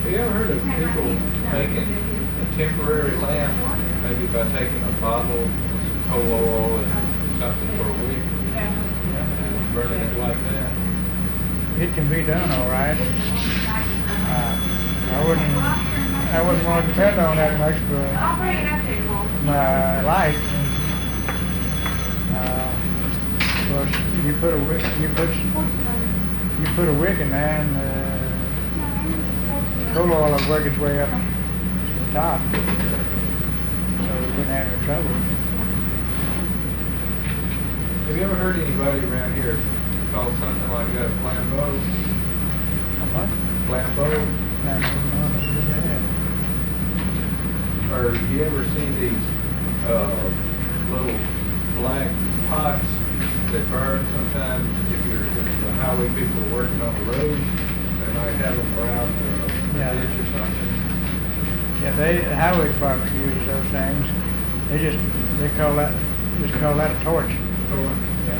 Have you ever heard of people making a temporary lamp, maybe by taking a bottle of some coal oil and something for a week and burning it like that? It can be done all right. I wouldn't want to depend on that much for my life. Of course, you put a wick in there, and coal oil will work its way up to the top, so we wouldn't have any trouble. Have you ever heard anybody around here call something like that a flambeau? What? Flambeau? Or have you ever seen these little black pots that burn sometimes if the highway people are working on the road? They might have them around the ditch or something. Yeah, the highway department uses those things. They call that a torch. Torch. Yeah.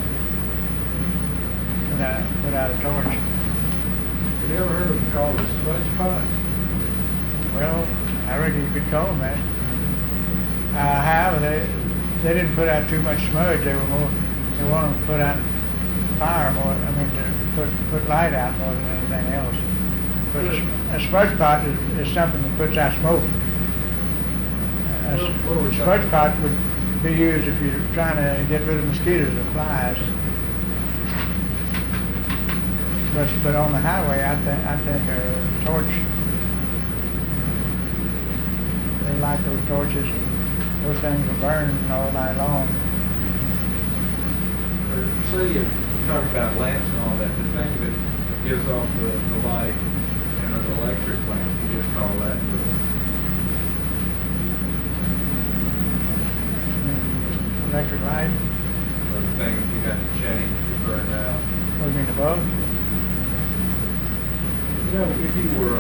Put out a torch. Have you ever heard of them called a smudge pot? Well, I reckon you could call them that. However, they didn't put out too much smudge. They wanted to put out fire more. I mean, to put light out more than anything else. But a smudge pot is something that puts out smoke. A smudge pot would be used if you're trying to get rid of mosquitoes or flies. But on the highway, I think a torch. They light those torches, and those things will burn all night long. Say you talk about lamps and all that, the thing that gives off the light in an electric lamp, you just call that Electric light? or the thing that you got to change to burn out. What do you mean, the bulb? You know, if you were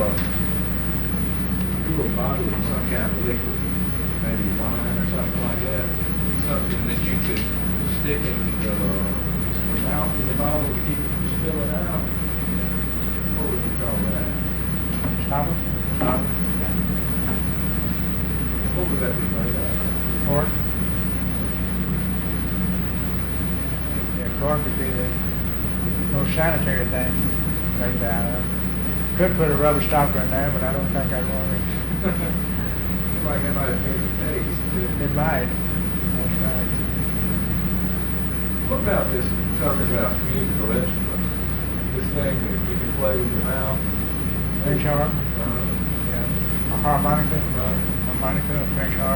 bottling some kind of liquid, maybe wine or something like that, something that you could stick in the mouth of the bottle to keep it from spilling out, what would you call that? Stopper? Stopper? What would that be made out of? Cork? Yeah, cork would be the most sanitary thing made out of. Could put a rubber stopper in there, but I don't think I'd want it. It might have a taste. It might. That's right. What about this, talking about musical instruments? This thing that you can play with your mouth? French harp? Yeah. A harmonica? Harmonica, a French harp.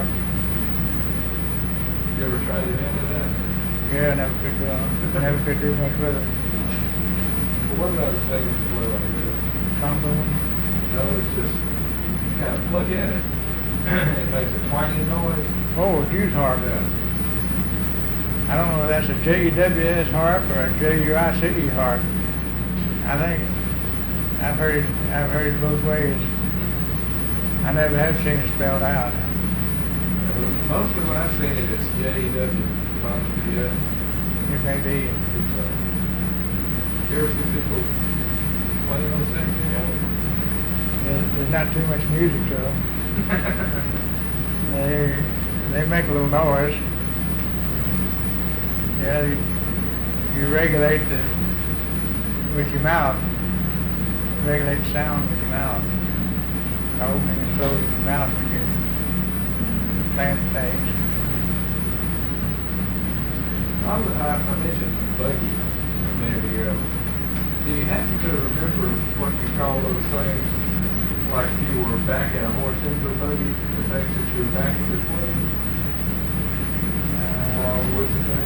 You ever tried to handle that? Yeah, never could do much with it. Well, what about a thing that you play like this? Trombone? No, it's just, you kind of plug in it, it makes a twanging noise. Oh, a Jew's harp. Yeah. I don't know if that's a JUWS harp or a JUICE harp. I think I've heard it both ways. I never have seen it spelled out. Mostly when I've seen it, it's JEW. Yeah. It may be. You ever see people playing those things? There's not too much music to them. They make a little noise. Yeah, you regulate with your mouth. Regulate the sound with your mouth. Opening and closing your mouth when you're playing things. I mentioned buggy a minute ago. Do you happen to remember what you call those things, like you were backing a horse into a buggy, the things that you were backing between? Woods and things?